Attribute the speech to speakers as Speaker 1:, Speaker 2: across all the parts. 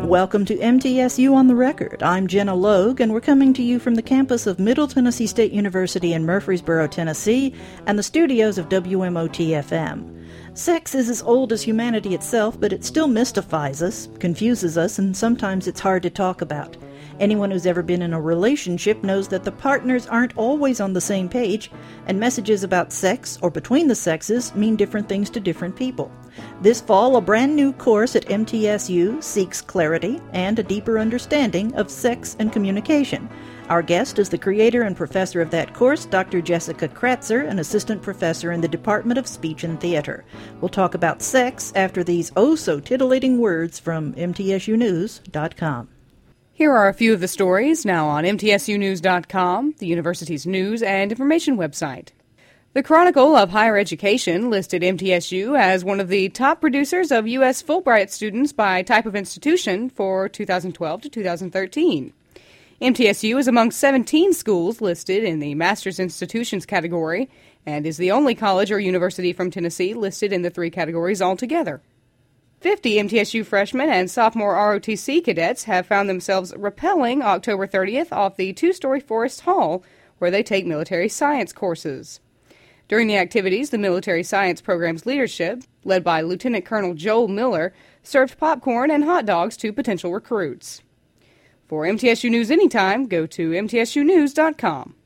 Speaker 1: Welcome to MTSU on the Record. I'm Jenna Logue, and we're coming to you from the campus of Middle Tennessee State University in Murfreesboro, Tennessee, and the studios of WMOT-FM. Sex is as old as humanity itself, but it still mystifies us, confuses us, and sometimes it's hard to talk about. Anyone who's ever been in a relationship knows that the partners aren't always on the same page, and messages about sex or between the sexes mean different things to different people. This fall, a brand new course at MTSU seeks clarity and a deeper understanding of sex and communication. Our guest is the creator and professor of that course, Dr. Jessica Kratzer, an assistant professor in the Department of Speech and Theater. We'll talk about sex after these oh-so-titillating words from MTSUnews.com.
Speaker 2: Here are a few of the stories now on MTSUnews.com, the university's news and information website. The Chronicle of Higher Education listed MTSU as one of the top producers of U.S. Fulbright students by type of institution for 2012 to 2013. MTSU is among 17 schools listed in the Master's Institutions category and is the only college or university from Tennessee listed in the three categories altogether. 50 MTSU freshmen and sophomore ROTC cadets have found themselves rappelling October 30th off the two-story Forest Hall, where they take military science courses. During the activities, the military science program's leadership, led by Lieutenant Colonel Joel Miller, served popcorn and hot dogs to potential recruits. For MTSU News Anytime, go to MTSUnews.com.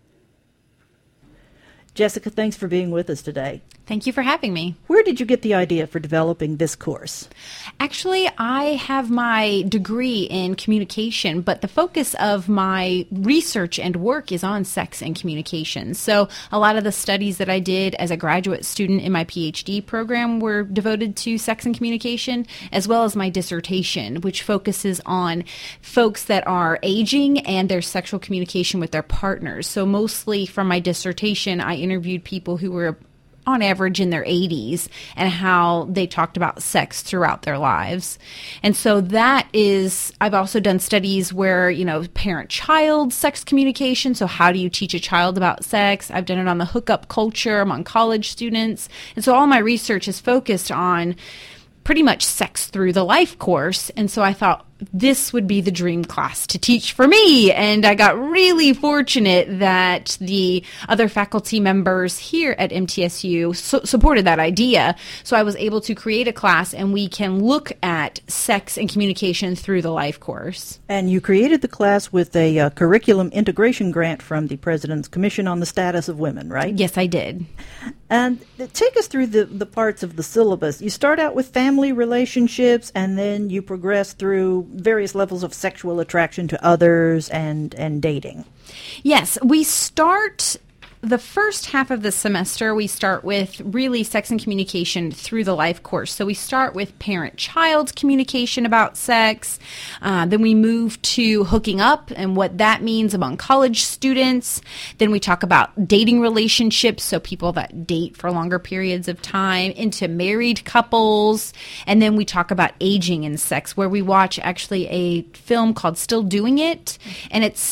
Speaker 1: Jessica, thanks for being with us today.
Speaker 3: Thank you for having me.
Speaker 1: Where did you get the idea for developing this course?
Speaker 3: Actually, I have my degree in communication, but the focus of my research and work is on sex and communication. So a lot of the studies that I did as a graduate student in my PhD program were devoted to sex and communication, as well as my dissertation, which focuses on folks that are aging and their sexual communication with their partners. So mostly from my dissertation, I interviewed people who were on average in their 80s and how they talked about sex throughout their lives. And so that is, I've also done studies where, parent-child sex communication. So how do you teach a child about sex? I've done it on the hookup culture among college students. And so all my research is focused on pretty much sex through the life course. And so I thought this would be the dream class to teach for me. And I got really fortunate that the other faculty members here at MTSU supported that idea. So I was able to create a class and we can look at sex and communication through the life course.
Speaker 1: And you created the class with a curriculum integration grant from the President's Commission on the Status of Women, right?
Speaker 3: Yes, I did.
Speaker 1: And take us through the parts of the syllabus. You start out with family relationships, and then you progress through various levels of sexual attraction to others and dating.
Speaker 3: Yes, we start the first half of the semester, we start with really sex and communication through the life course. So we start with parent-child communication about sex. Then we move to hooking up and what that means among college students. Then we talk about dating relationships, so people that date for longer periods of time, into married couples. And then we talk about aging in sex, where we watch actually a film called Still Doing It. And it's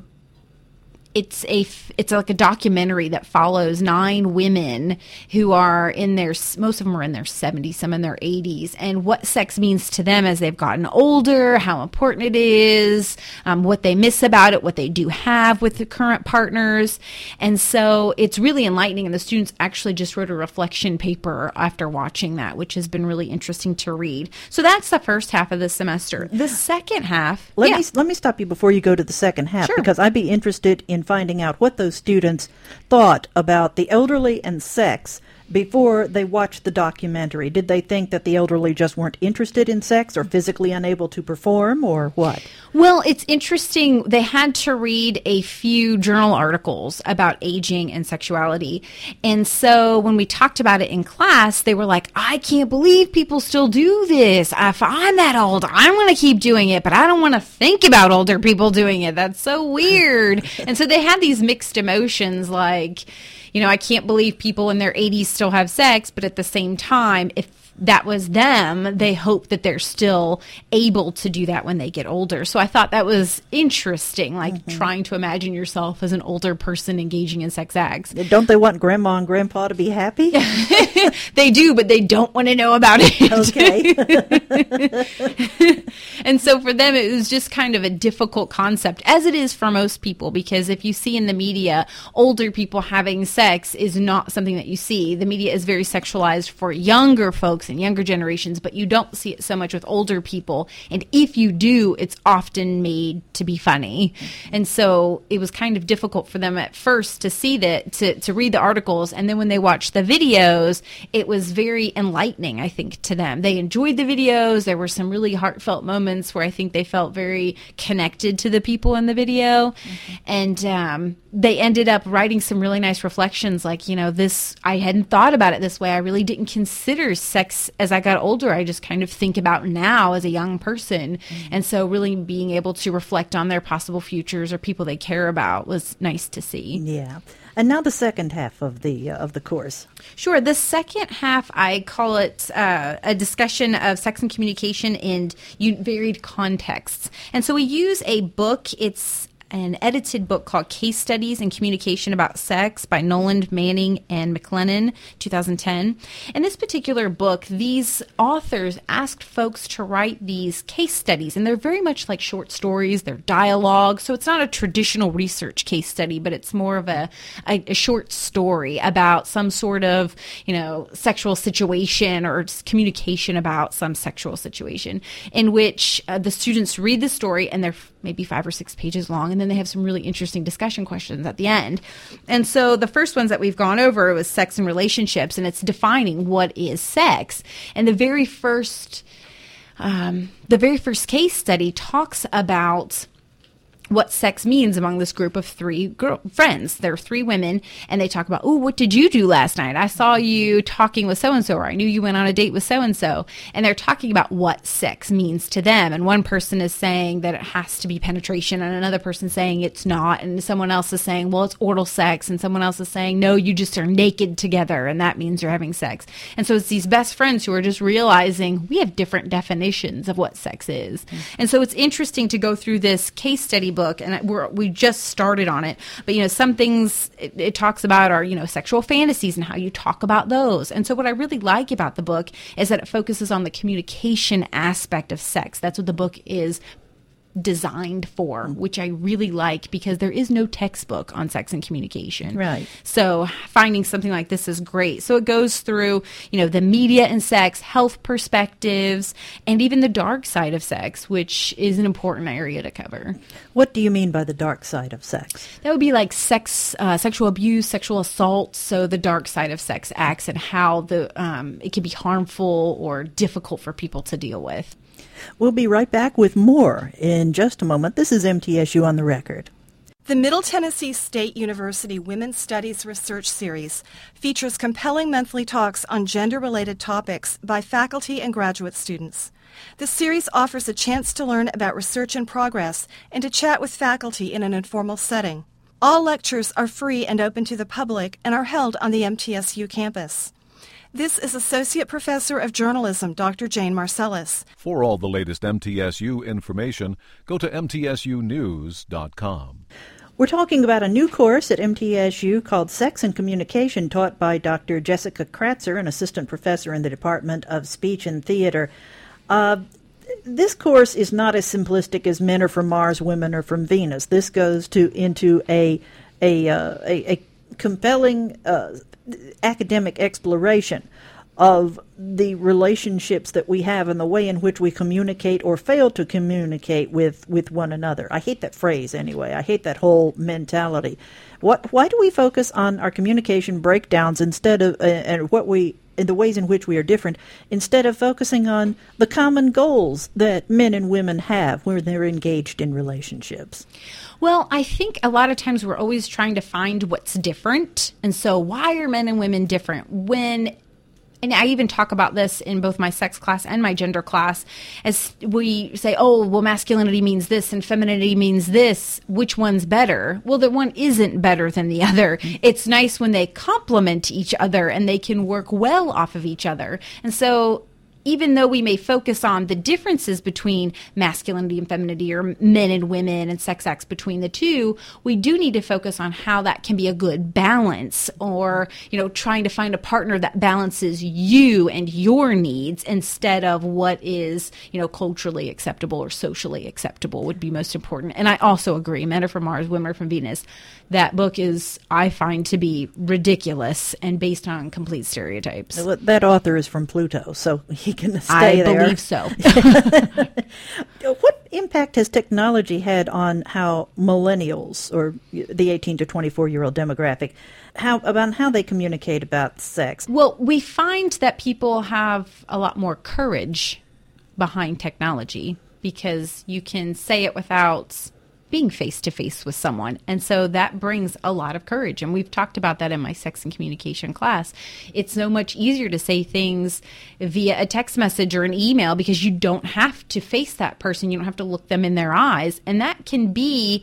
Speaker 3: like a documentary that follows 9 women who are most of them are in their 70s, some in their 80s, and what sex means to them as they've gotten older, how important it is, what they miss about it, what they do have with the current partners. And so it's really enlightening, and the students actually just wrote a reflection paper after watching that, which has been really interesting to read. So that's the first half of the semester. The second half...
Speaker 1: Let me stop you before you go to the second half,
Speaker 3: Sure.
Speaker 1: Because I'd be interested in finding out what those students thought about the elderly and sex before they watched the documentary. Did they think that the elderly just weren't interested in sex or physically unable to perform, or what?
Speaker 3: Well, it's interesting. They had to read a few journal articles about aging and sexuality. And so when we talked about it in class, they were like, I can't believe people still do this. If I'm that old, I'm going to keep doing it, but I don't want to think about older people doing it. That's so weird. And so they had these mixed emotions like, I can't believe people in their 80s still have sex, but at the same time, if that was them, they hope that they're still able to do that when they get older. So I thought that was interesting, like trying to imagine yourself as an older person engaging in sex acts.
Speaker 1: Don't they want grandma and grandpa to be happy?
Speaker 3: They do, but they don't want to know about it.
Speaker 1: Okay.
Speaker 3: And so for them, it was just kind of a difficult concept, as it is for most people, because if you see in the media, older people having sex is not something that you see. The media is very sexualized for younger folks and younger generations, but you don't see it so much with older people. And if you do, it's often made to be funny. And so it was kind of difficult for them at first to see that, to read the articles. And then when they watched the videos, it was very enlightening, I think, to them. They enjoyed the videos. There were some really heartfelt moments where I think they felt very connected to the people in the video. And they ended up writing some really nice reflections like, this, I hadn't thought about it this way. I really didn't consider sex as I got older. I just kind of think about now as a young person. And so really being able to reflect on their possible futures or people they care about was nice to see.
Speaker 1: Yeah. And now the second half of the course.
Speaker 3: Sure. The second half, I call it a discussion of sex and communication in varied contexts. And so we use a book. It's an edited book called Case Studies in Communication About Sex by Noland, Manning, and McLennan, 2010. In this particular book, these authors asked folks to write these case studies, and they're very much like short stories. They're dialogue, so it's not a traditional research case study, but it's more of a short story about some sort of, sexual situation or communication about some sexual situation, in which the students read the story, and they're maybe 5 or 6 pages long, and then they have some really interesting discussion questions at the end. And so the first ones that we've gone over was sex and relationships, and it's defining what is sex. And the very first case study talks about what sex means among this group of 3 friends. There are 3 women, and they talk about, what did you do last night? I saw you talking with so-and-so, or I knew you went on a date with so-and-so. And they're talking about what sex means to them. And one person is saying that it has to be penetration, and another person saying it's not. And someone else is saying, well, it's oral sex. And someone else is saying, no, you just are naked together, and that means you're having sex. And so it's these best friends who are just realizing we have different definitions of what sex is. And so it's interesting to go through this case study book, and we just started on it, but some things it talks about are sexual fantasies and how you talk about those. And so what I really like about the book is that it focuses on the communication aspect of sex. That's what the book is designed for, which I really like, because there is no textbook on sex and communication.
Speaker 1: Right.
Speaker 3: So finding something like this is great. So it goes through, the media and sex, health perspectives, and even the dark side of sex, which is an important area to cover.
Speaker 1: What do you mean by the dark side of sex?
Speaker 3: That would be like sexual abuse, sexual assault. So the dark side of sex acts and how it can be harmful or difficult for people to deal with.
Speaker 1: We'll be right back with more in just a moment. This is MTSU on the Record.
Speaker 4: The Middle Tennessee State University Women's Studies Research Series features compelling monthly talks on gender-related topics by faculty and graduate students. The series offers a chance to learn about research in progress and to chat with faculty in an informal setting. All lectures are free and open to the public and are held on the MTSU campus. This is Associate Professor of Journalism, Dr. Jane Marcellus.
Speaker 5: For all the latest MTSU information, go to mtsunews.com.
Speaker 1: We're talking about a new course at MTSU called Sex and Communication, taught by Dr. Jessica Kratzer, an assistant professor in the Department of Speech and Theater. This course is not as simplistic as men are from Mars, women are from Venus. This goes into a compelling academic exploration of the relationships that we have and the way in which we communicate or fail to communicate with one another. I hate that phrase anyway. I hate that whole mentality. Why do we focus on our communication breakdowns instead of in the ways in which we are different, instead of focusing on the common goals that men and women have when they're engaged in relationships?
Speaker 3: Well, I think a lot of times we're always trying to find what's different. And so why are men and women different? And I even talk about this in both my sex class and my gender class, as we say, masculinity means this and femininity means this. Which one's better? Well, the one isn't better than the other. It's nice when they complement each other and they can work well off of each other. And so even though we may focus on the differences between masculinity and femininity, or men and women and sex acts between the two, we do need to focus on how that can be a good balance, or, trying to find a partner that balances you and your needs instead of what is, culturally acceptable or socially acceptable would be most important. And I also agree, Men Are From Mars, Women Are From Venus. That book is, I find, to be ridiculous and based on complete stereotypes.
Speaker 1: Well, that author is from Pluto, so he can stay there.
Speaker 3: I believe so.
Speaker 1: What impact has technology had on how millennials, or the 18 to 24-year-old demographic, about how they communicate about sex?
Speaker 3: Well, we find that people have a lot more courage behind technology because you can say it without being face-to-face with someone. And so that brings a lot of courage. And we've talked about that in my sex and communication class. It's so much easier to say things via a text message or an email because you don't have to face that person. You don't have to look them in their eyes. And that can be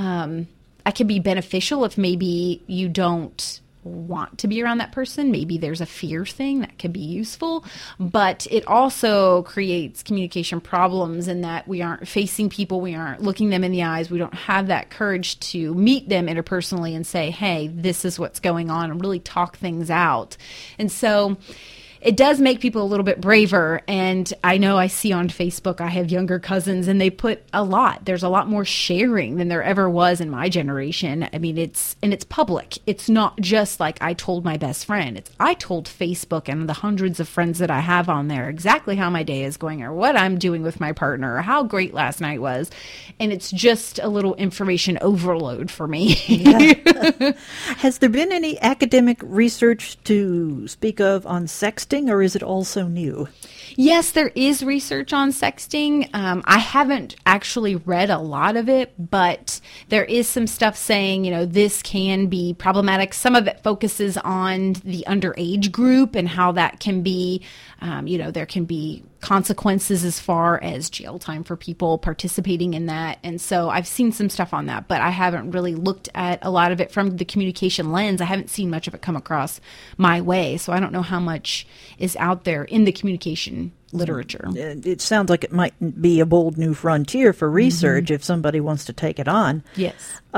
Speaker 3: beneficial if maybe you don't want to be around that person. Maybe there's a fear thing that could be useful, but it also creates communication problems in that we aren't facing people, we aren't looking them in the eyes, we don't have that courage to meet them interpersonally and say, hey, this is what's going on, and really talk things out. And so it does make people a little bit braver. And I know I see on Facebook, I have younger cousins, and they put there's a lot more sharing than there ever was in my generation. I mean, it's public. It's not just like I told my best friend. I told Facebook and the hundreds of friends that I have on there exactly how my day is going, or what I'm doing with my partner, or how great last night was. And it's just a little information overload for me.
Speaker 1: Yeah. Has there been any academic research to speak of on sexting, or is it also new?
Speaker 3: Yes, there is research on sexting. I haven't actually read a lot of it, but there is some stuff saying, this can be problematic. Some of it focuses on the underage group and how that can be, there can be consequences as far as jail time for people participating in that. And so I've seen some stuff on that, but I haven't really looked at a lot of it from the communication lens. I haven't seen much of it come across my way, so I don't know how much is out there in the communication literature.
Speaker 1: It sounds like it might be a bold new frontier for research if somebody wants to take it on.
Speaker 3: Yes.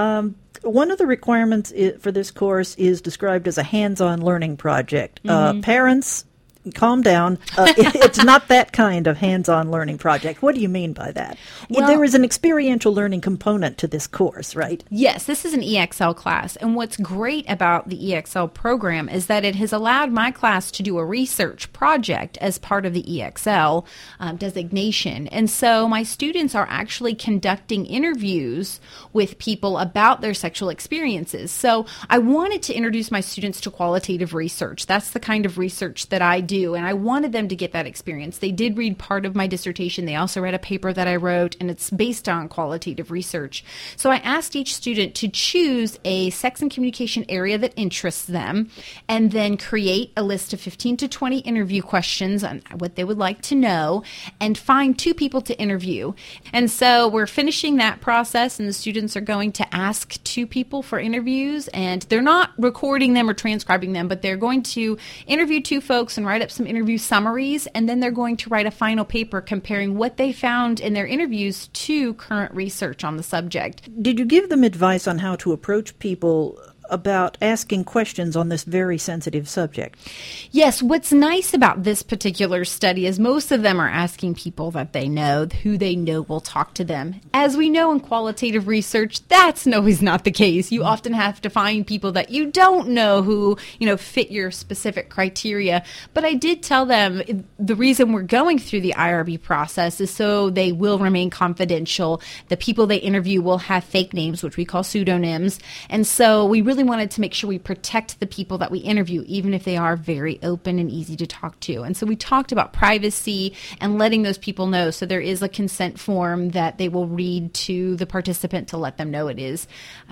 Speaker 1: One of the requirements for this course is described as a hands-on learning project. Parents, calm down. It's not that kind of hands-on learning project. What do you mean by that?
Speaker 3: Well,
Speaker 1: there is an experiential learning component to this course, right?
Speaker 3: Yes, this is an EXL class. And what's great about the EXL program is that it has allowed my class to do a research project as part of the EXL designation. And so my students are actually conducting interviews with people about their sexual experiences. So I wanted to introduce my students to qualitative research. That's the kind of research that I do. And I wanted them to get that experience. They did read part of my dissertation. They also read a paper that I wrote, and it's based on qualitative research. So I asked each student to choose a sex and communication area that interests them, and then create a list of 15 to 20 interview questions on what they would like to know, and find 2 people to interview. And so we're finishing that process, and the students are going to ask 2 people for interviews, and they're not recording them or transcribing them, but they're going to interview 2 folks and write up some interview summaries, and then they're going to write a final paper comparing what they found in their interviews to current research on the subject.
Speaker 1: Did you give them advice on how to approach people about asking questions on this very sensitive subject?
Speaker 3: Yes, what's nice about this particular study is most of them are asking people that they know, who they know will talk to them. As we know in qualitative research, that's always not the case. You often have to find people that you don't know who, fit your specific criteria. But I did tell them the reason we're going through the IRB process is so they will remain confidential. The people they interview will have fake names, which we call pseudonyms. And so we really wanted to make sure we protect the people that we interview, even if they are very open and easy to talk to. And so we talked about privacy and letting those people know. So there is a consent form that they will read to the participant to let them know it is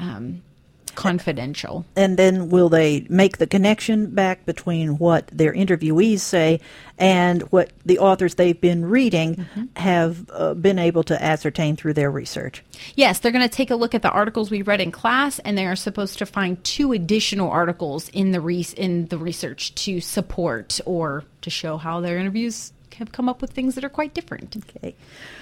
Speaker 3: confidential.
Speaker 1: And then will they make the connection back between what their interviewees say and what the authors they've been reading have been able to ascertain through their research?
Speaker 3: Yes, they're going to take a look at the articles we read in class, and they are supposed to find 2 additional articles in the research to support or to show how their interviews have come up with things that are quite different.
Speaker 1: Okay.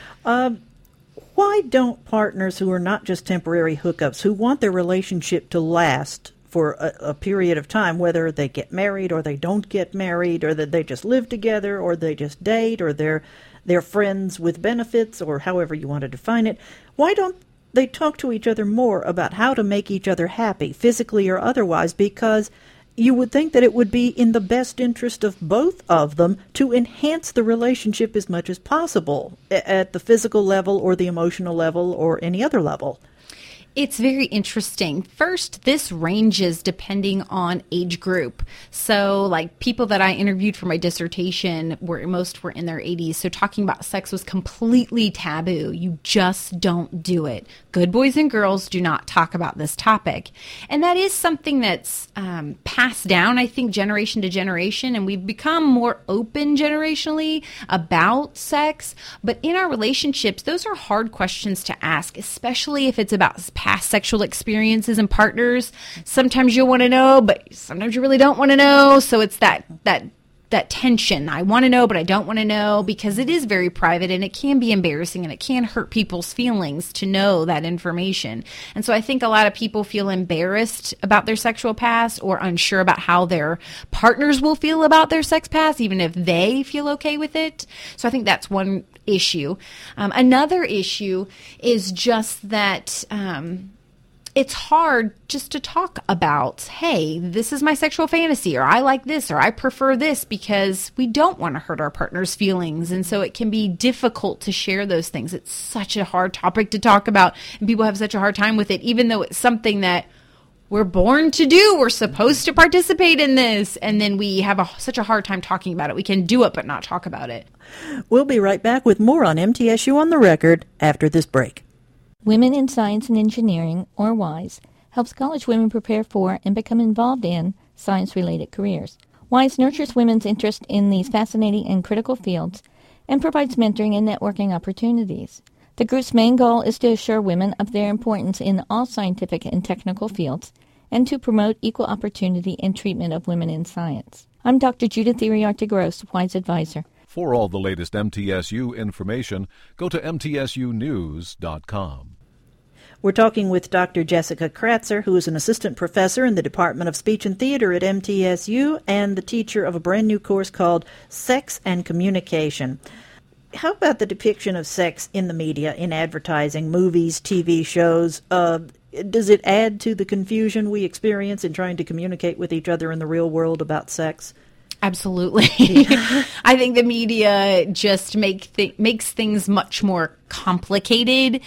Speaker 1: Why don't partners who are not just temporary hookups, who want their relationship to last for a period of time, whether they get married or they don't get married, or that they just live together, or they just date, or they're friends with benefits, or however you want to define it, why don't they talk to each other more about how to make each other happy, physically or otherwise? Because you would think that it would be in the best interest of both of them to enhance the relationship as much as possible at the physical level or the emotional level or any other level.
Speaker 3: It's very interesting. First, this ranges depending on age group. So, like, people that I interviewed for my dissertation most were in their 80s. So talking about sex was completely taboo. You just don't do it. Good boys and girls do not talk about this topic. And that is something that's passed down, I think, generation to generation. And we've become more open generationally about sex. But in our relationships, those are hard questions to ask, especially if it's about past sexual experiences and partners. Sometimes you want to know, but sometimes you really don't want to know. So it's that tension. I want to know, but I don't want to know, because it is very private and it can be embarrassing and it can hurt people's feelings to know that information. And so I think a lot of people feel embarrassed about their sexual past or unsure about how their partners will feel about their sex past, even if they feel okay with it. So I think that's one issue. Another issue is just that it's hard just to talk about, hey, this is my sexual fantasy, or I like this, or I prefer this, because we don't want to hurt our partner's feelings. And so it can be difficult to share those things. It's such a hard topic to talk about, and people have such a hard time with it, even though it's something that we're born to do. We're supposed to participate in this. And then we have such a hard time talking about it. We can do it, but not talk about it.
Speaker 1: We'll be right back with more on MTSU on the Record after this break.
Speaker 6: Women in Science and Engineering, or WISE, helps college women prepare for and become involved in science-related careers. WISE nurtures women's interest in these fascinating and critical fields and provides mentoring and networking opportunities. The group's main goal is to assure women of their importance in all scientific and technical fields and to promote equal opportunity and treatment of women in science. I'm Dr. Judith Iriarte-Gross, WISE Advisor.
Speaker 5: For all the latest MTSU information, go to mtsunews.com.
Speaker 1: We're talking with Dr. Jessica Kratzer, who is an assistant professor in the Department of Speech and Theater at MTSU and the teacher of a brand new course called Sex and Communication. How about the depiction of sex in the media, in advertising, movies, TV shows? Does it add to the confusion we experience in trying to communicate with each other in the real world about sex?
Speaker 3: Absolutely. I think the media just makes things much more complicated.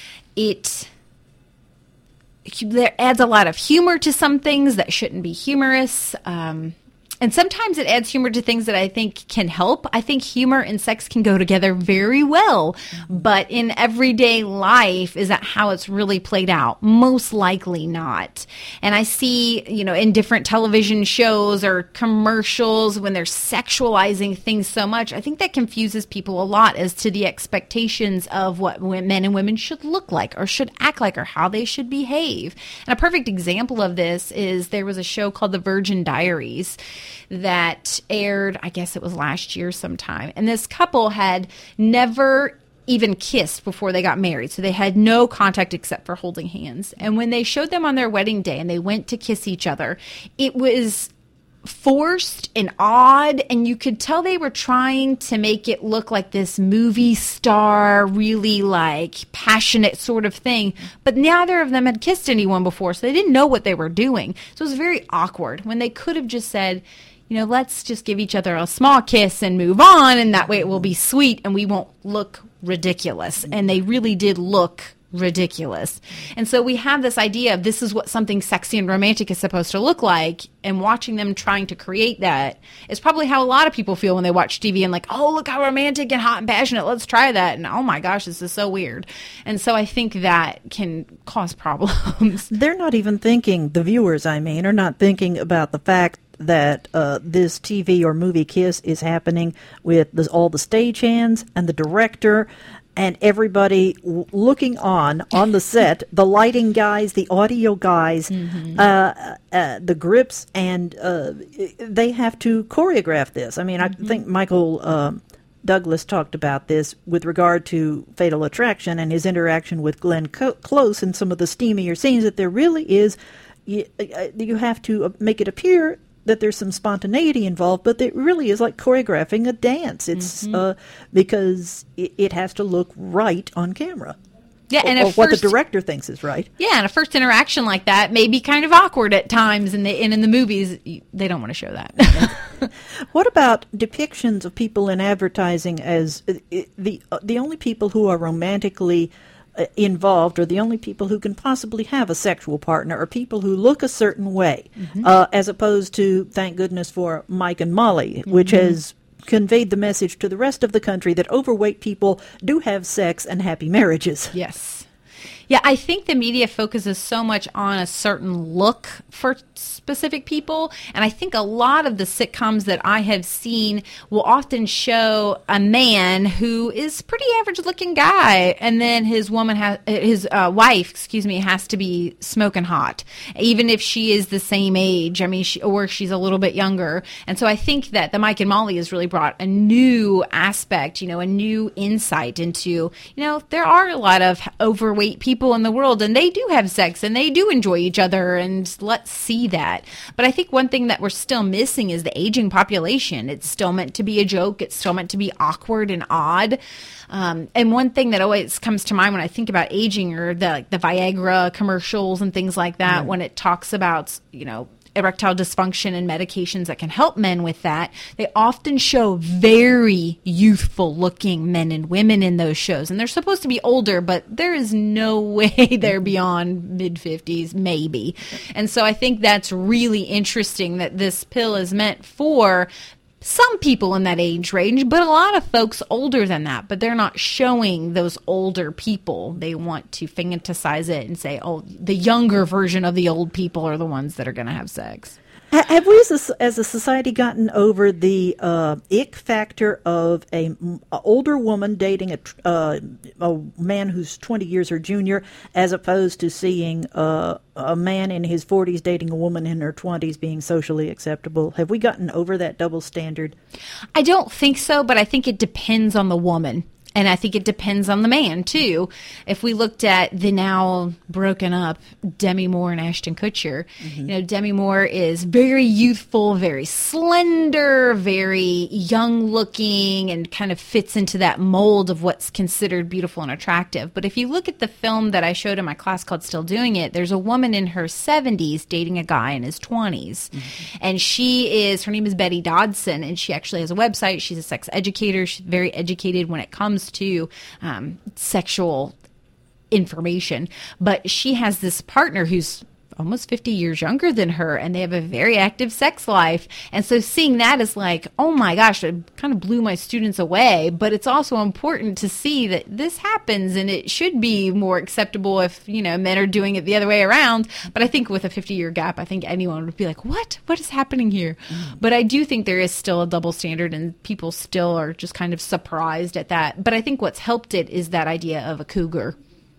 Speaker 3: There adds a lot of humor to some things that shouldn't be humorous. And sometimes it adds humor to things that I think can help. I think humor and sex can go together very well. But in everyday life, is that how it's really played out? Most likely not. And I see, in different television shows or commercials, when they're sexualizing things so much, I think that confuses people a lot as to the expectations of what men and women should look like or should act like or how they should behave. And a perfect example of this is there was a show called The Virgin Diaries that aired, I guess it was last year sometime. And this couple had never even kissed before they got married. So they had no contact except for holding hands. And when they showed them on their wedding day and they went to kiss each other, it was forced and odd, and you could tell they were trying to make it look like this movie star, really like passionate sort of thing, but neither of them had kissed anyone before, so they didn't know what they were doing. So it was very awkward when they could have just said, let's just give each other a small kiss and move on, and that way it will be sweet and we won't look ridiculous. And they really did look ridiculous. And so we have this idea of this is what something sexy and romantic is supposed to look like, and watching them trying to create that is probably how a lot of people feel when they watch TV and like, oh, look how romantic and hot and passionate, let's try that, and oh my gosh, this is so weird. And so I think that can cause problems.
Speaker 1: They're not even thinking, the viewers are not thinking about the fact that this TV or movie kiss is happening with all the stagehands and the director and everybody looking on the set, the lighting guys, the audio guys, the grips, and they have to choreograph this. I mean, I think Michael Douglas talked about this with regard to Fatal Attraction and his interaction with Glenn Close in some of the steamier scenes, that there really is, you have to make it appear that there's some spontaneity involved, but it really is like choreographing a dance. It's because it has to look right on camera.
Speaker 3: Yeah, and
Speaker 1: or what the director thinks is right.
Speaker 3: Yeah, and a first interaction like that may be kind of awkward at times, and in the movies, they don't want to show that.
Speaker 1: What about depictions of people in advertising as the only people who are romantically involved, or the only people who can possibly have a sexual partner, are people who look a certain way, as opposed to, thank goodness for Mike and Molly, which has conveyed the message to the rest of the country that overweight people do have sex and happy marriages.
Speaker 3: Yes. Yeah, I think the media focuses so much on a certain look for specific people, and I think a lot of the sitcoms that I have seen will often show a man who is pretty average-looking guy, and then his wife has to be smoking hot, even if she is the same age. I mean, or she's a little bit younger, and so I think that the Mike and Molly has really brought a new aspect, a new insight into, there are a lot of overweight people in the world, and they do have sex, and they do enjoy each other, and let's see that. But I think one thing that we're still missing is the aging population. It's still meant to be a joke. It's still meant to be awkward and odd. And one thing that always comes to mind when I think about aging are the Viagra commercials and things like that, when it talks about, erectile dysfunction and medications that can help men with that. They often show very youthful looking men and women in those shows, and they're supposed to be older, but there is no way they're beyond mid-50s, maybe. And so I think that's really interesting that this pill is meant for some people in that age range, but a lot of folks older than that, but they're not showing those older people. They want to fantasize it and say, oh, the younger version of the old people are the ones that are going to have sex.
Speaker 1: Have we as a society gotten over the ick factor of a older woman dating a man who's 20 years her junior, as opposed to seeing a man in his 40s dating a woman in her 20s being socially acceptable? Have we gotten over that double standard?
Speaker 3: I don't think so, but I think it depends on the woman. And I think it depends on the man, too. If we looked at the now broken up Demi Moore and Ashton Kutcher, Demi Moore is very youthful, very slender, very young looking, and kind of fits into that mold of what's considered beautiful and attractive. But if you look at the film that I showed in my class called Still Doing It, there's a woman in her 70s dating a guy in his 20s. And her name is Betty Dodson, and she actually has a website. She's a sex educator. She's very educated when it comes to sexual information, but she has this partner who's almost 50 years younger than her, and they have a very active sex life. And so seeing that is like, oh my gosh, it kind of blew my students away. But it's also important to see that this happens, and it should be more acceptable if, men are doing it the other way around. But I think with a 50-year gap, I think anyone would be like, what is happening here? But I do think there is still a double standard, and people still are just kind of surprised at that. But I think what's helped it is that idea of a cougar.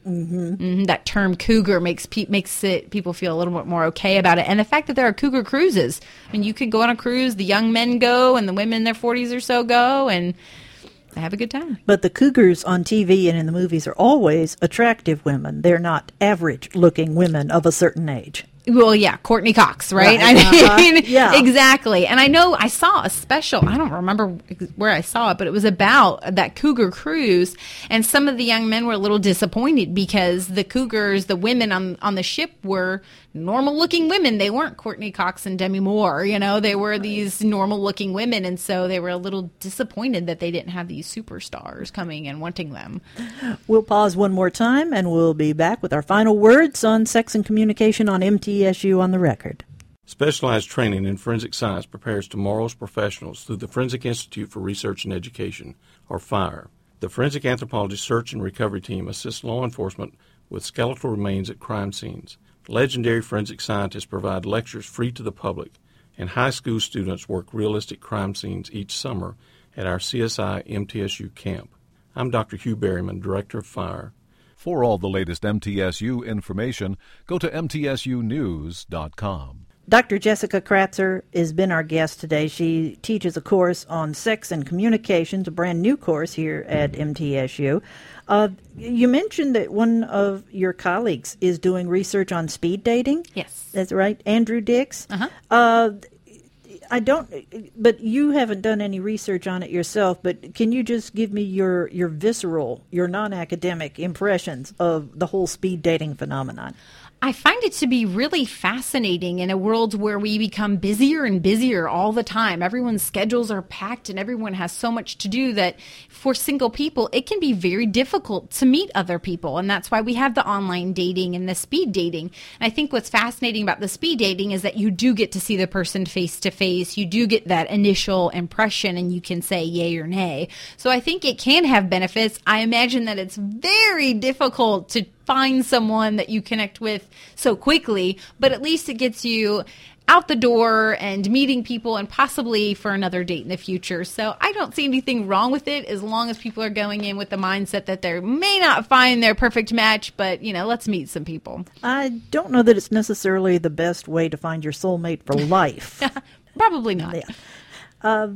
Speaker 3: That term cougar makes people feel a little bit more okay about it. And the fact that there are cougar cruises. I mean, you could go on a cruise, the young men go, and the women in their 40s or so go, and they have a good time.
Speaker 1: But the cougars on TV and in the movies are always attractive women. They're not average-looking women of a certain age.
Speaker 3: Well, yeah, Courtney Cox, right? Yeah. Exactly. And I know I saw a special, I don't remember where I saw it, but it was about that cougar cruise, and some of the young men were a little disappointed because the cougars, the women on the ship were normal-looking women. They weren't Courtney Cox and Demi Moore, they were these normal-looking women, and so they were a little disappointed that they didn't have these superstars coming and wanting them.
Speaker 1: We'll pause one more time, and we'll be back with our final words on sex and communication on MTSU on the Record.
Speaker 7: Specialized training in forensic science prepares tomorrow's professionals through the Forensic Institute for Research and Education, or FIRE. The Forensic Anthropology Search and Recovery Team assists law enforcement with skeletal remains at crime scenes. Legendary forensic scientists provide lectures free to the public, and high school students work realistic crime scenes each summer at our CSI MTSU camp. I'm Dr. Hugh Berryman, Director of FIRE.
Speaker 5: For all the latest MTSU information, go to mtsunews.com.
Speaker 1: Dr. Jessica Kratzer has been our guest today. She teaches a course on sex and communications, a brand new course here at MTSU. You mentioned that one of your colleagues is doing research on speed dating.
Speaker 3: Yes.
Speaker 1: That's right, Andrew Dix. But you haven't done any research on it yourself, but can you just give me your visceral, your non-academic impressions of the whole speed dating phenomenon?
Speaker 3: I find it to be really fascinating in a world where we become busier and busier all the time. Everyone's schedules are packed and everyone has so much to do that for single people, it can be very difficult to meet other people. And that's why we have the online dating and the speed dating. And I think what's fascinating about the speed dating is that you do get to see the person face to face. You do get that initial impression and you can say yay or nay. So I think it can have benefits. I imagine that it's very difficult to find someone that you connect with so quickly, but at least it gets you out the door and meeting people and possibly for another date in the future. So I don't see anything wrong with it as long as people are going in with the mindset that they may not find their perfect match, but, let's meet some people.
Speaker 1: I don't know that it's necessarily the best way to find your soulmate for life.
Speaker 3: Probably not.
Speaker 1: Yeah.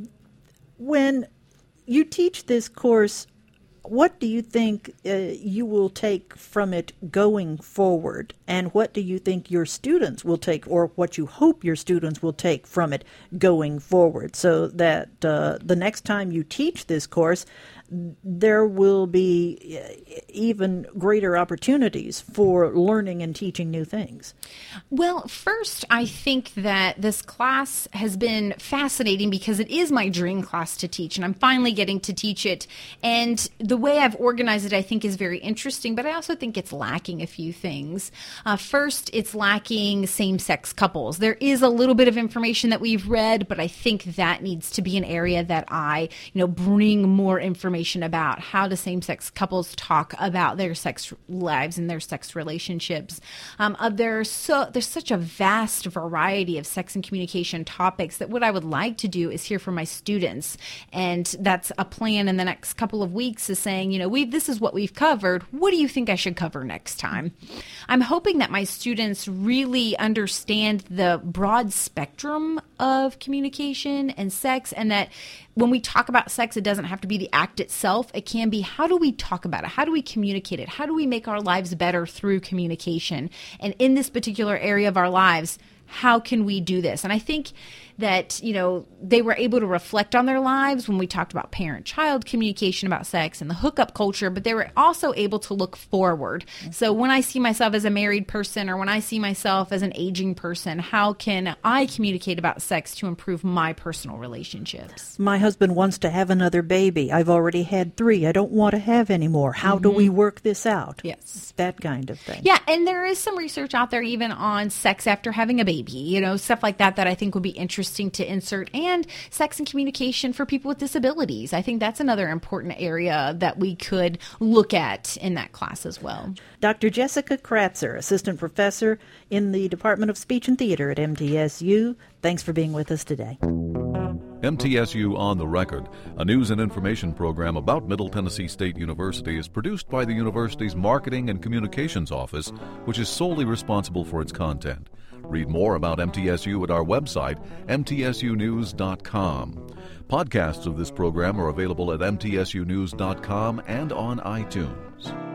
Speaker 1: When you teach this course, what do you think you will take from it going forward? And what do you think your students will take, or what you hope your students will take from it going forward, so that the next time you teach this course, there will be even greater opportunities for learning and teaching new things?
Speaker 3: Well, first, I think that this class has been fascinating because it is my dream class to teach, and I'm finally getting to teach it. And the way I've organized it, I think, is very interesting, but I also think it's lacking a few things. First, it's lacking same-sex couples. There is a little bit of information that we've read, but I think that needs to be an area that I, bring more information about. How do same-sex couples talk about their sex lives and their sex relationships? There's such a vast variety of sex and communication topics that what I would like to do is hear from my students, and that's a plan in the next couple of weeks, is saying, this is what we've covered. What do you think I should cover next time? I'm hoping that my students really understand the broad spectrum of communication and sex, and that when we talk about sex, it doesn't have to be the act itself. It can be, how do we talk about it? How do we communicate it? How do we make our lives better through communication? And in this particular area of our lives, how can we do this? And I think that, they were able to reflect on their lives when we talked about parent-child communication about sex and the hookup culture, but they were also able to look forward. So when I see myself as a married person, or when I see myself as an aging person, how can I communicate about sex to improve my personal relationships?
Speaker 1: My husband wants to have another baby. I've already had 3. I don't want to have any more. How do we work this out?
Speaker 3: Yes.
Speaker 1: That kind of thing.
Speaker 3: Yeah, and there is some research out there even on sex after having a baby, stuff like that I think would be interesting to insert, and sex and communication for people with disabilities. I think that's another important area that we could look at in that class as well.
Speaker 1: Dr. Jessica Kratzer, Assistant Professor in the Department of Speech and Theater at MTSU. Thanks for being with us today.
Speaker 5: MTSU On the Record, a news and information program about Middle Tennessee State University, is produced by the university's Marketing and Communications Office, which is solely responsible for its content. Read more about MTSU at our website, mtsunews.com. Podcasts of this program are available at mtsunews.com and on iTunes.